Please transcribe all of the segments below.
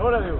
Gloria a Dios.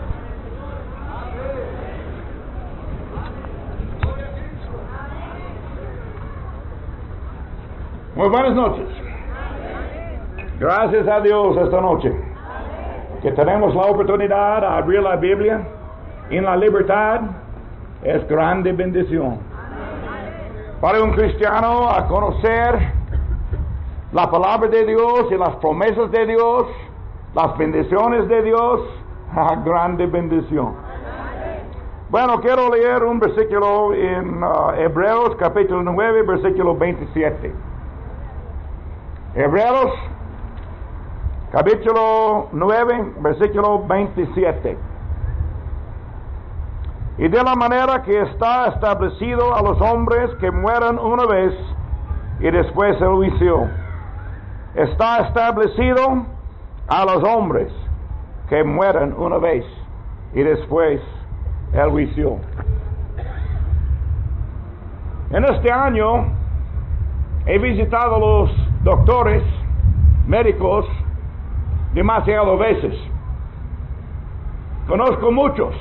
Muy buenas noches. Gracias a Dios esta noche que tenemos la oportunidad de abrir la Biblia en la libertad. Es grande bendición para un cristiano a conocer la palabra de Dios y las promesas de Dios, las bendiciones de Dios. Grande bendición. Bueno, quiero leer un versículo en Hebreos capítulo 9, versículo 27. Hebreos capítulo 9, versículo 27. Y de la manera que está establecido a los hombres que mueran una vez y después el juicio, está establecido a los hombres que mueran una vez y después el juicio. En este año he visitado los doctores, médicos, demasiadas veces. Conozco muchos.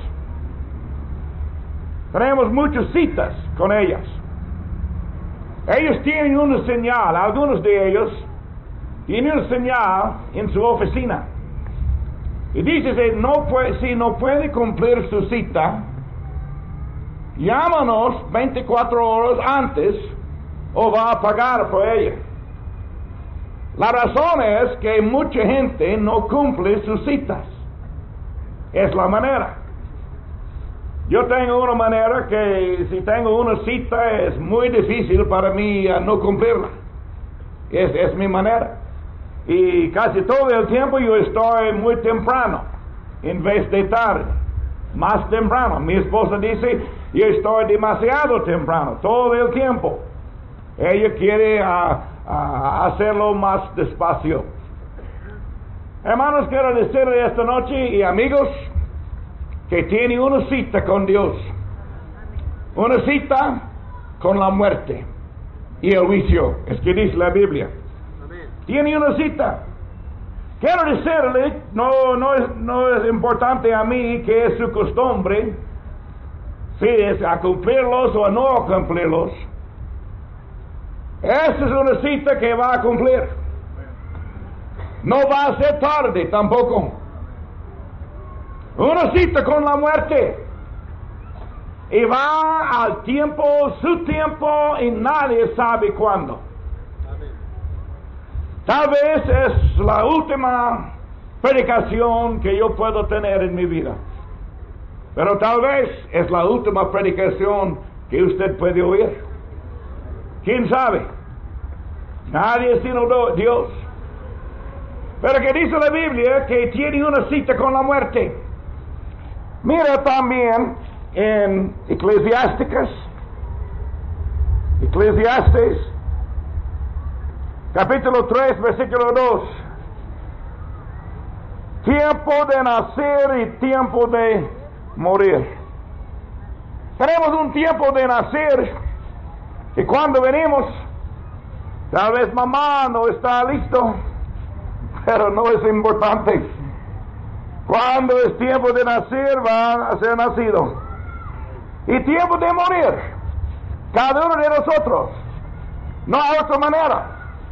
Tenemos muchas citas con ellas. Ellos tienen una señal, algunos de ellos tienen una señal en su oficina. Y dice, si no puede cumplir su cita, llámanos 24 horas antes o va a pagar por ella. La razón es que mucha gente no cumple sus citas. Es la manera. Yo tengo una manera que si tengo una cita es muy difícil para mí no cumplirla. Es mi manera. Y casi todo el tiempo yo estoy muy temprano en vez de tarde. Más temprano. Mi esposa dice, yo estoy demasiado temprano todo el tiempo. Ella quiere hacerlo más despacio. Hermanos, quiero decirle esta noche y amigos que tiene una cita con Dios, una cita con la muerte y el juicio. Es que dice la Biblia. Amén. Tiene una cita. Quiero decirle, no es importante a mí que es su costumbre, si es a cumplirlos o a no cumplirlos. Esa es una cita que va a cumplir. No va a ser tarde tampoco. Una cita con la muerte. Y va al tiempo, su tiempo, y nadie sabe cuándo. Tal vez es la última predicación que yo puedo tener en mi vida. Pero tal vez es la última predicación que usted puede oír. ¿Quién sabe? Nadie sino Dios. Pero que dice la Biblia que tiene una cita con la muerte. Mira también en Eclesiastes, capítulo 3, versículo 2. Tiempo de nacer y tiempo de morir. Tenemos un tiempo de nacer y cuando venimos, tal vez mamá no está listo, pero no es importante. Cuando es tiempo de nacer, va a ser nacido. Y tiempo de morir. Cada uno de nosotros. No hay otra manera.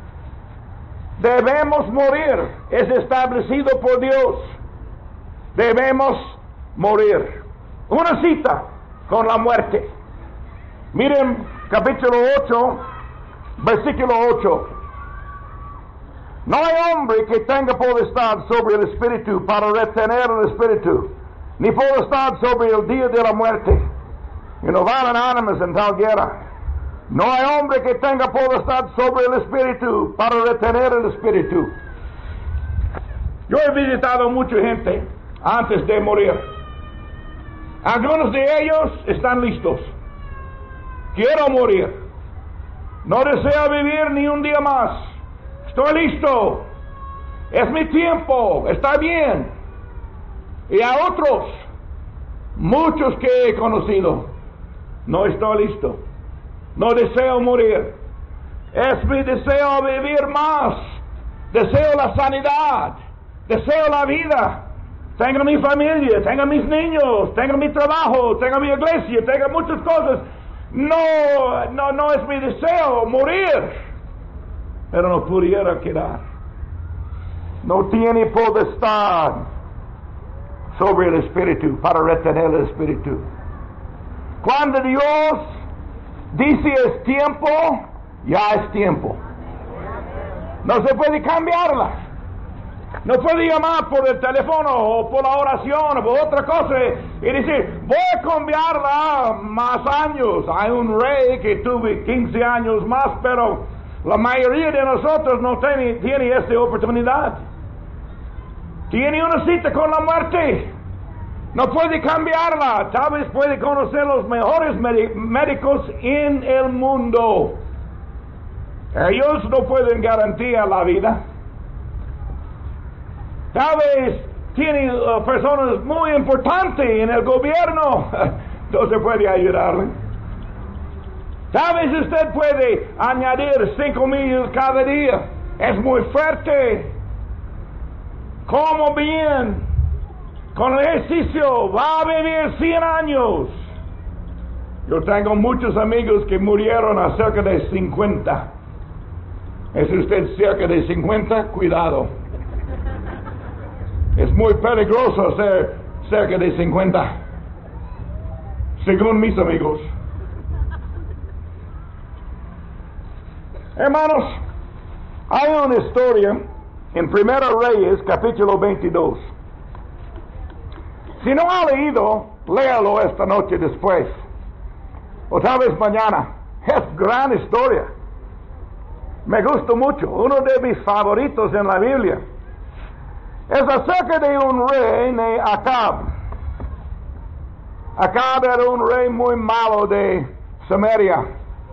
Debemos morir. Es establecido por Dios. Debemos morir. Una cita con la muerte. Miren capítulo 8, versículo 8. No hay hombre que tenga potestad sobre el espíritu para retener el espíritu, ni potestad sobre el día de la muerte. Y no van ánimas en tal guerra. No hay hombre que tenga potestad sobre el espíritu para retener el espíritu. Yo he visitado mucha gente antes de morir. Algunos de ellos están listos. Quiero morir. No deseo vivir ni un día más. Estoy listo. Es mi tiempo. Está bien. Y a otros, muchos que he conocido, no estoy listo. No deseo morir. Es mi deseo vivir más. Deseo la sanidad. Deseo la vida. tengo mi familia, tengo mis niños, tengo mi trabajo, tengo mi iglesia, tengo muchas cosas. No es mi deseo morir, pero no pudiera quedar. No tiene potestad sobre el espíritu para retener el espíritu. Cuando Dios dice es tiempo, ya es tiempo. No se puede cambiarla. No puede llamar por el teléfono o por la oración o por otra cosa y decir, voy a cambiarla más años. Hay un rey que tuve 15 años más, pero la mayoría de nosotros no tiene esta oportunidad. Tiene una cita con la muerte. No puede cambiarla. Tal vez puede conocer los mejores médicos en el mundo. Ellos no pueden garantizar la vida. Tal vez tiene personas muy importantes en el gobierno. No se puede ayudarle. Tal vez usted puede añadir 5,000 cada día. Es muy fuerte. Como bien. Con el ejercicio va a vivir 100 años. Yo tengo muchos amigos que murieron a cerca de 50. ¿Es usted cerca de 50? Cuidado. Es muy peligroso ser cerca de 50. Según mis amigos. Hermanos, hay una historia en Primera Reyes, capítulo 22. Si no ha leído, léalo esta noche después. O tal vez mañana. Es gran historia. Me gusta mucho. Uno de mis favoritos en la Biblia. Es acerca de un rey de Acab. Acab era un rey muy malo de Samaria.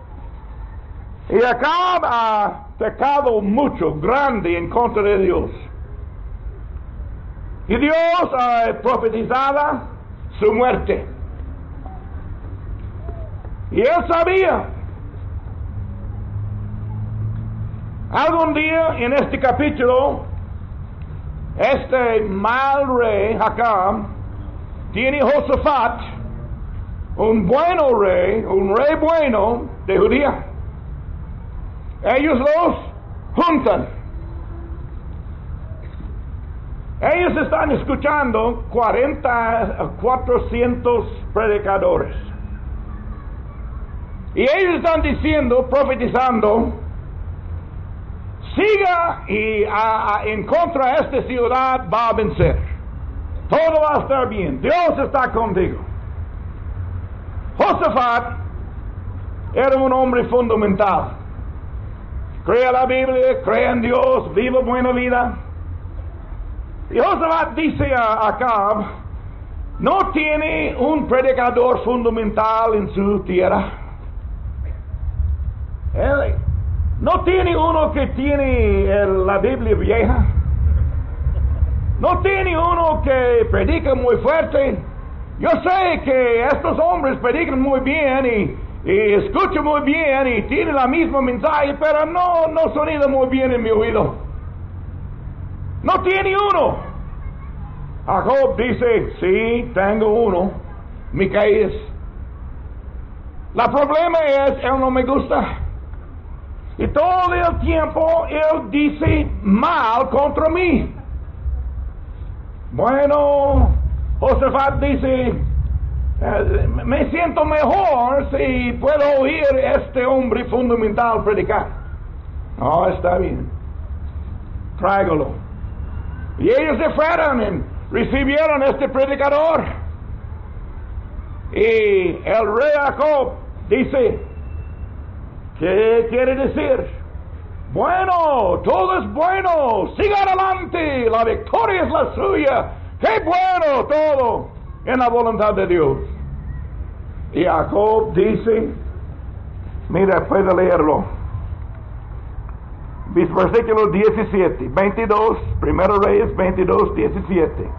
Y Acab ha pecado mucho, grande en contra de Dios. Y Dios ha profetizado su muerte. Y él sabía. Algún día en este capítulo, este mal rey, Acab, tiene Josafat, un rey bueno de Judía. Ellos los juntan. Ellos están escuchando 400 predicadores. Y ellos están diciendo, profetizando, siga y en contra de esta ciudad va a vencer. Todo va a estar bien. Dios está contigo. Josafat era un hombre fundamental. Cree la Biblia, cree en Dios, vive buena vida. Y Josafat dice a Acab, no tiene un predicador fundamental en su tierra. No tiene uno que tiene la Biblia vieja. No tiene uno que predica muy fuerte. Yo sé que estos hombres predican muy bien y escuchan muy bien y tienen la misma mensaje, pero no sonido muy bien en mi oído. No tiene uno. Jacob dice, sí, tengo uno, Micaías. La problema es, él no me gusta. Y todo el tiempo él dice mal contra mí. Bueno, Josafat dice, me siento mejor si puedo oír a este hombre fundamental predicar. No, está bien. Tráigalo. Y ellos se fueron y recibieron este predicador. Y el rey Jacob dice, ¿qué quiere decir? Bueno, todo es bueno, siga adelante, la victoria es la suya. ¡Qué bueno todo en la voluntad de Dios! Y Jacob dice, mira, puede leerlo. Versículo 17, 22, Primero Reyes 22, 17.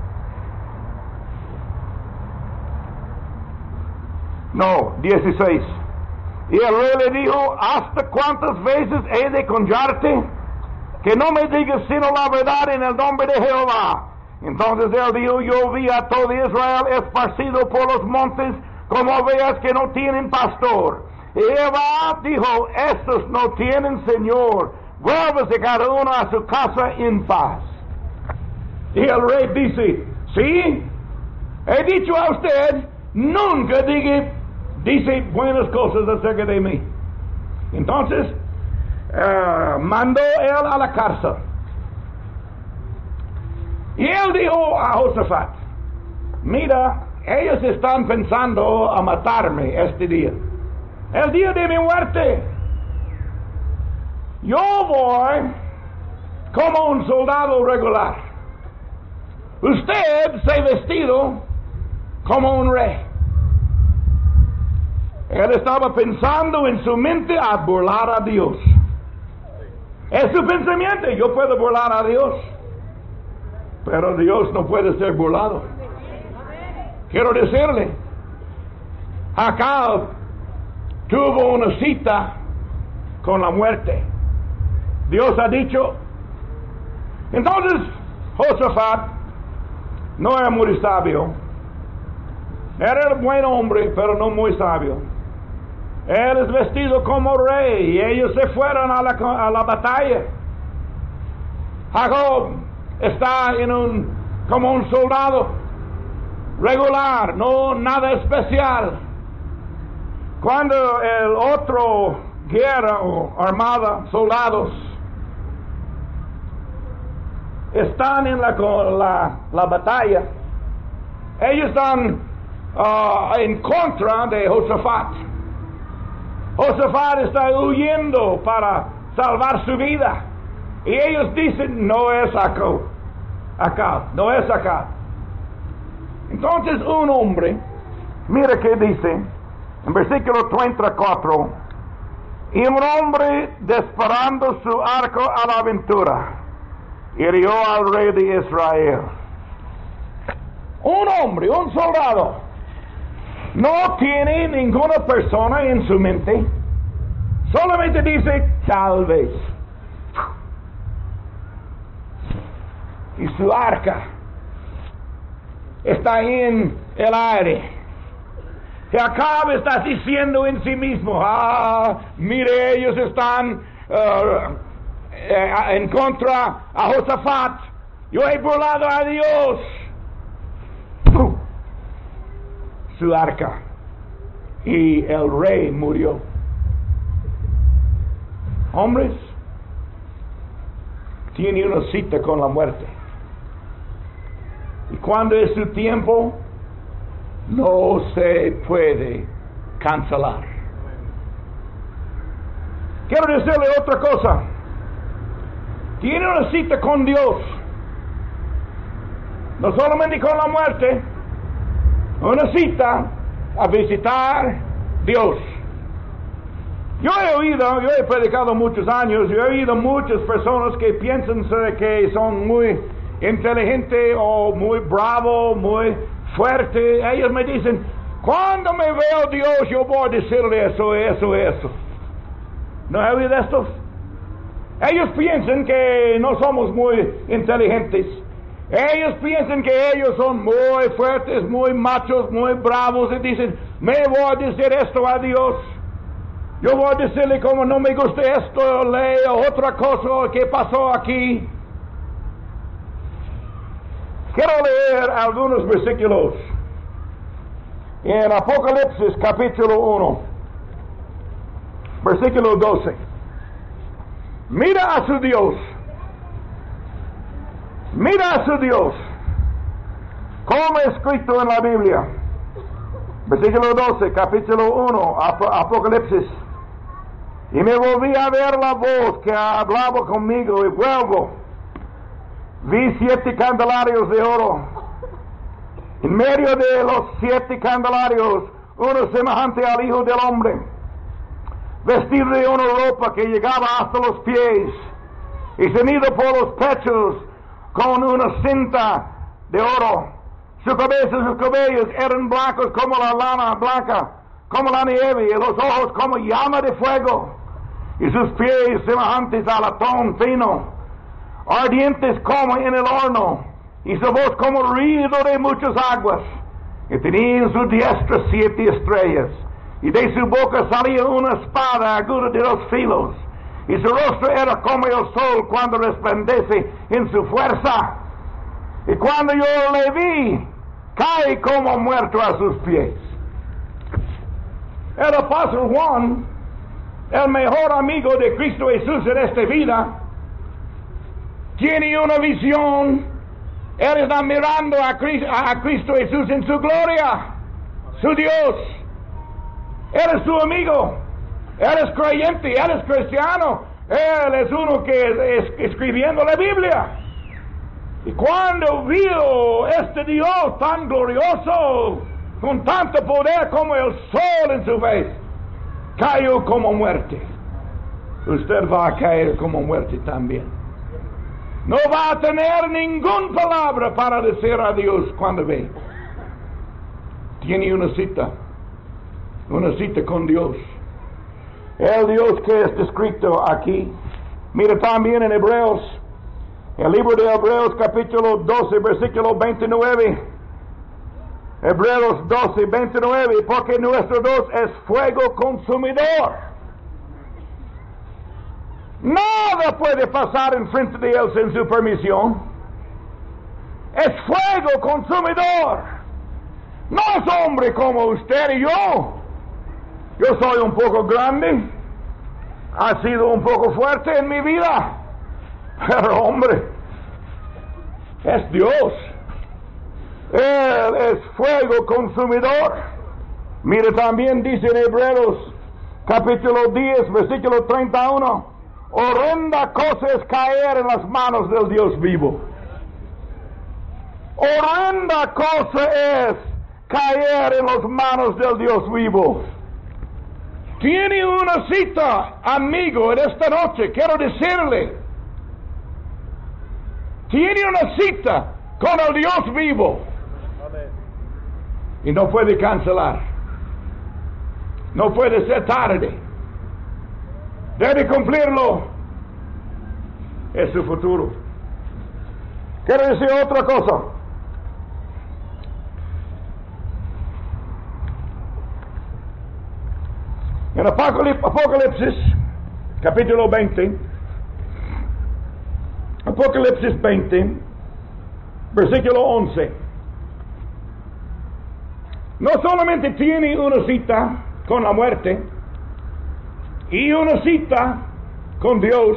No, 16. Y el rey le dijo, ¿hasta cuántas veces he de conjurarte? Que no me digas sino la verdad en el nombre de Jehová. Entonces él dijo, yo vi a todo Israel esparcido por los montes, como ovejas que no tienen pastor. Y Jehová dijo, estos no tienen Señor, vuélvese cada uno a su casa en paz. Y el rey dice, sí, he dicho a usted, nunca dice buenas cosas acerca de mí. Entonces, mandó él a la cárcel. Y él dijo a Josafat, mira, ellos están pensando a matarme este día, el día de mi muerte. Yo voy como un soldado regular. Usted se ha vestido como un rey. Él estaba pensando en su mente a burlar a Dios. Es su pensamiento, yo puedo burlar a Dios, pero Dios no puede ser burlado. Quiero decirle, Acab tuvo una cita con la muerte. Dios ha dicho. Entonces, Josafat no era muy sabio. Era un buen hombre, pero no muy sabio. Él es vestido como rey y ellos se fueron a la batalla. Jacob está como un soldado regular, no nada especial. Cuando el otro guerra o armada, soldados, están en la batalla, ellos están en contra de Josafat. Josafat está huyendo para salvar su vida. Y ellos dicen, no es Acab, no es Acab. Entonces un hombre, mira que dice, en versículo 34, y un hombre disparando su arco a la aventura, hirió al rey de Israel. Un hombre, un soldado, no tiene ninguna persona en su mente, solamente dice tal vez. Y su arca está en el aire. Y Acab está diciendo en sí mismo, mire, ellos están en contra a Josafat. Yo he burlado a Dios. Su arca y el rey murió. Hombres, tiene una cita con la muerte. Y cuando es su tiempo, no se puede cancelar. Quiero decirle otra cosa. Tiene una cita con Dios. No solamente con la muerte, una cita a visitar Dios. Yo he predicado muchos años, yo he oído muchas personas que piensan que son muy inteligentes o muy bravos, muy fuertes. Ellos me dicen, cuando me veo Dios, yo voy a decirle eso. ¿No he oído estos? Ellos piensan que no somos muy inteligentes. Ellos piensan que ellos son muy fuertes, muy machos, muy bravos, y dicen, me voy a decir esto a Dios. Yo voy a decirle como no me gusta esto, leo otra cosa que pasó aquí. Quiero leer algunos versículos. En Apocalipsis capítulo 1, versículo 12. Mira a su Dios. Mira a su Dios, como escrito en la Biblia. Versículo 12, capítulo 1, Apocalipsis. Y me volví a ver la voz que hablaba conmigo, y vuelvo. Vi 7 candelarios de oro. En medio de los 7 candelarios, uno semejante al Hijo del Hombre, vestido de una ropa que llegaba hasta los pies, y ceñido por los pechos con una cinta de oro. Su cabeza y sus cabellos eran blancos como la lana blanca, como la nieve, y los ojos como llama de fuego, y sus pies semejantes a latón fino, ardientes como en el horno, y su voz como ruido de muchas aguas, y tenía en su diestra 7 estrellas, y de su boca salía una espada aguda de 2 filos, y su rostro era como el sol cuando resplandece en su fuerza. Y cuando yo le vi, caí como muerto a sus pies. El apóstol Juan, el mejor amigo de Cristo Jesús en esta vida, tiene una visión. Él está mirando a Cristo Jesús en su gloria, su Dios. Él es su amigo, él es creyente, él es cristiano, él es uno que es escribiendo la Biblia. Y cuando vio este Dios tan glorioso, con tanto poder como el sol en su vez, cayó como muerte. Usted va a caer como muerte también. No va a tener ninguna palabra para decir a Dios cuando ve. Tiene una cita con Dios. El Dios que es descrito aquí. Mira también en Hebreos, el libro de Hebreos capítulo 12, versículo 29. Hebreos 12, 29, porque nuestro Dios es fuego consumidor. Nada puede pasar enfrente de él sin su permisión. Es fuego consumidor. No es hombre como usted y yo. Yo soy un poco grande, ha sido un poco fuerte en mi vida, pero hombre, es Dios. Él es fuego consumidor. Mire, también dice en Hebreos capítulo 10, versículo 31, horrenda cosa es caer en las manos del Dios vivo. Horrenda cosa es caer en las manos del Dios vivo. Tiene una cita, amigo, en esta noche, quiero decirle. Tiene una cita con el Dios vivo. Y no puede cancelar. No puede ser tarde. Debe cumplirlo. Es su futuro. Quiero decir otra cosa. En Apocalipsis, capítulo 20, Apocalipsis 20, versículo 11, no solamente tiene una cita con la muerte y una cita con Dios,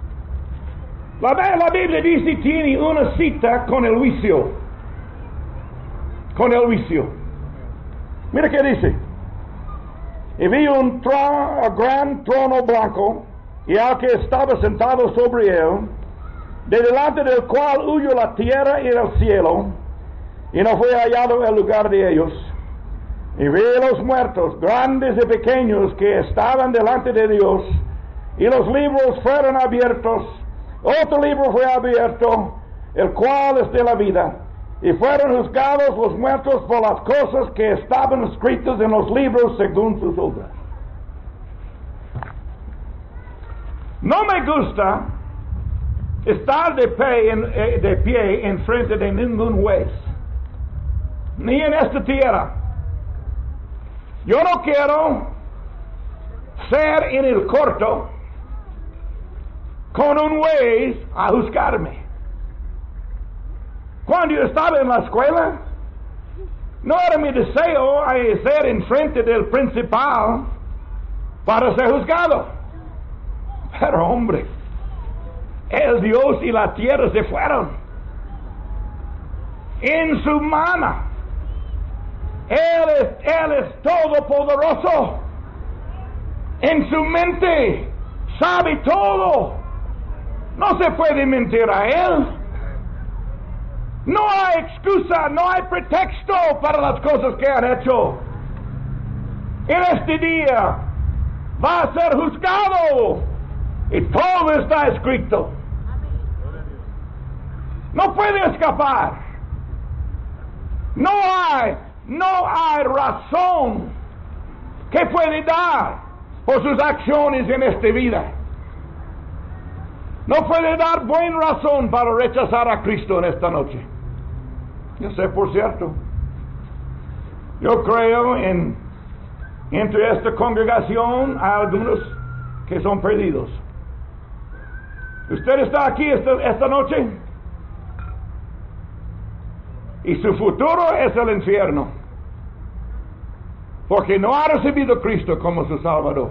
la Biblia dice tiene una cita con el juicio. Con el juicio. Mira qué dice. Y vi un gran trono blanco, y al que estaba sentado sobre él, de delante del cual huyó la tierra y el cielo, y no fue hallado el lugar de ellos. Y vi los muertos, grandes y pequeños, que estaban delante de Dios, y los libros fueron abiertos. Otro libro fue abierto, el cual es de la vida. Y fueron juzgados los muertos por las cosas que estaban escritas en los libros según sus obras. No me gusta estar de pie en frente de ningún juez, ni en esta tierra. Yo no quiero ser en el corto con un juez a juzgarme. Cuando yo estaba en la escuela, no era mi deseo ser enfrente del principal para ser juzgado. Pero hombre, el Dios y la tierra se fueron. En su mano, Él es todopoderoso. En su mente, sabe todo. No se puede mentir a Él. No hay excusa, no hay pretexto para las cosas que han hecho. En este día va a ser juzgado y todo está escrito. No puede escapar. No hay razón que puede dar por sus acciones en esta vida. No puede dar buena razón para rechazar a Cristo en esta noche. Yo sé, por cierto, yo creo entre esta congregación hay algunos que son perdidos. Usted está aquí esta noche y su futuro es el infierno, porque no ha recibido a Cristo como su Salvador.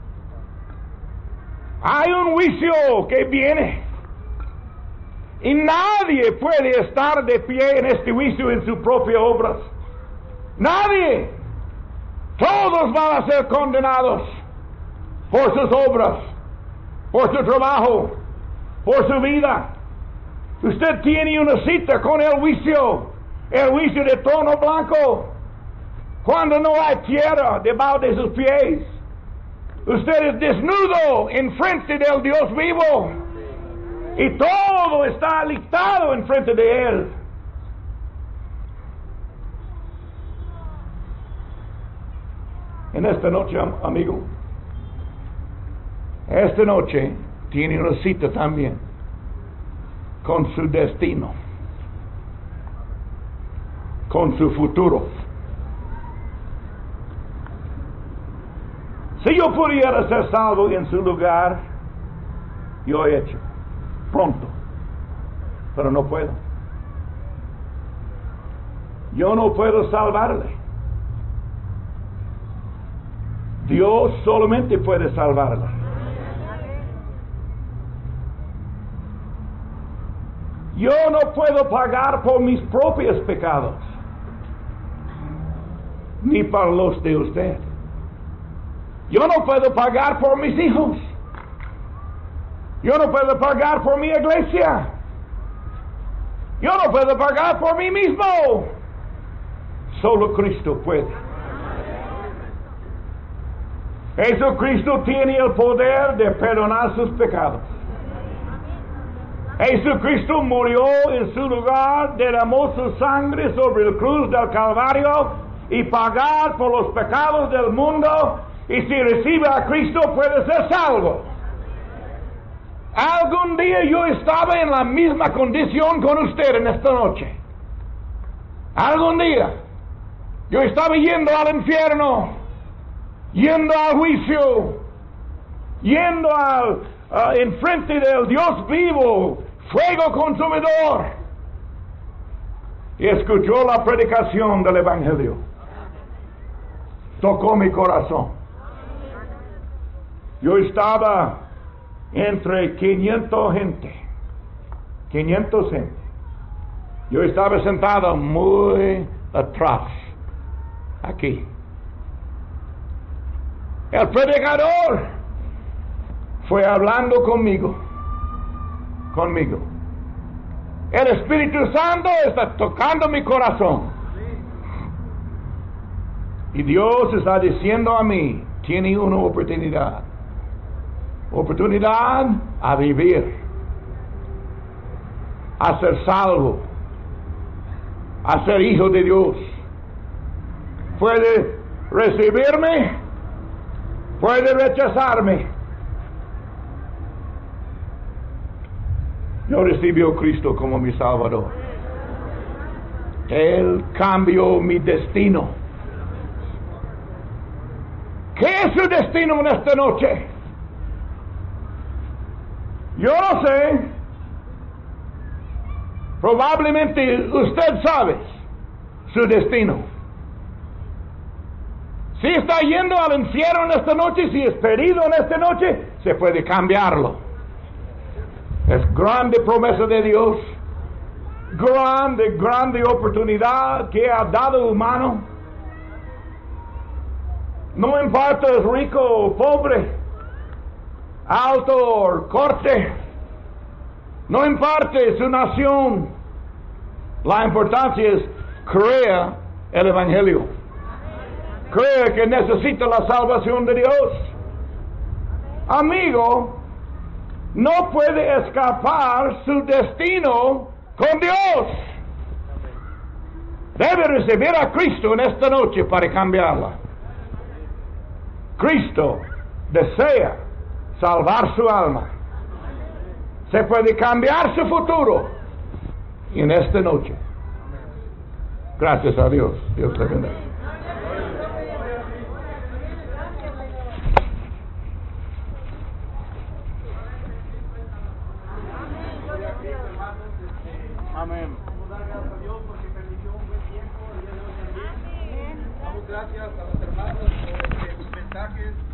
Hay un juicio que viene y nadie puede estar de pie en este juicio en sus propias obras. Nadie. Todos van a ser condenados por sus obras, por su trabajo, por su vida. Usted tiene una cita con el juicio de trono blanco, cuando no hay tierra debajo de sus pies. Usted es desnudo en frente del Dios vivo y todo está listado en frente de Él. En esta noche, amigo, esta noche tiene una cita también con su destino, con su futuro. Si yo pudiera ser salvo en su lugar, yo he hecho pronto, pero no puedo. Yo no puedo salvarle. Dios solamente puede salvarle. Yo no puedo pagar por mis propios pecados, ni para los de usted. Yo no puedo pagar por mis hijos. Yo no puedo pagar por mi iglesia. Yo no puedo pagar por mí mismo. Solo Cristo puede. Jesucristo tiene el poder de perdonar sus pecados. Jesucristo murió en su lugar, derramó su sangre sobre la cruz del Calvario y pagar por los pecados del mundo. Y si recibe a Cristo puede ser salvo. Algún día yo estaba en la misma condición con usted en esta noche. Algún día yo estaba yendo al infierno, yendo al juicio, yendo enfrente del Dios vivo, fuego consumidor. Y escuchó la predicación del Evangelio. Tocó mi corazón. Yo estaba entre 500 gente. Yo estaba sentado muy atrás, aquí. El predicador fue hablando conmigo. El Espíritu Santo está tocando mi corazón. Y Dios está diciendo a mí, tiene una oportunidad a vivir, a ser salvo, a ser hijo de Dios. Puede recibirme, puede rechazarme. Yo recibí a Cristo como mi Salvador. Él cambió mi destino. ¿Qué es su destino en esta noche? Yo no sé. Probablemente usted sabe su destino. Si está yendo al infierno en esta noche, si es perdido en esta noche, se puede cambiarlo. Es grande promesa de Dios. Grande oportunidad que ha dado humano. No importa es rico o pobre, alto o corte, no importa su nación, la importancia es creer el Evangelio, creer que necesita la salvación de Dios. Amigo, no puede escapar su destino con Dios. Debe recibir a Cristo en esta noche para cambiarla. Cristo desea salvar su alma. Se puede cambiar su futuro en esta noche. Gracias a Dios. Dios te bendiga. Amén. Vamos a dar gracias a Dios porque permitió un buen tiempo el día de hoy también. Damos gracias a los hermanos por sus mensajes.